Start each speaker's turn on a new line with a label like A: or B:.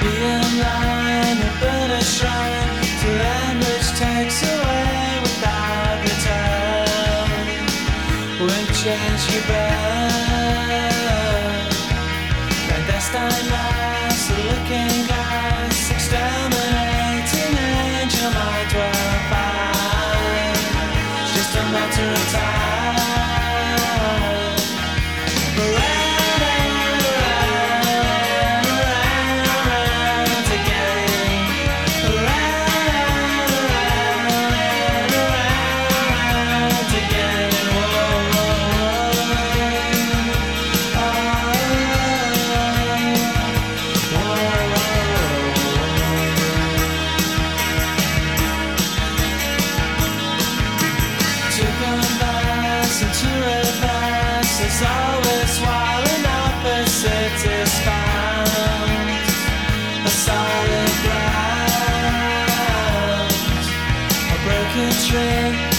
A: Neon line, a burn a shrine to land which takes away without return. Which as you burn, clandestine mass, a looking glass, exterminating angel might well find. It's just a matter of time. It's always while an opposite is found, a solid ground, a broken tree.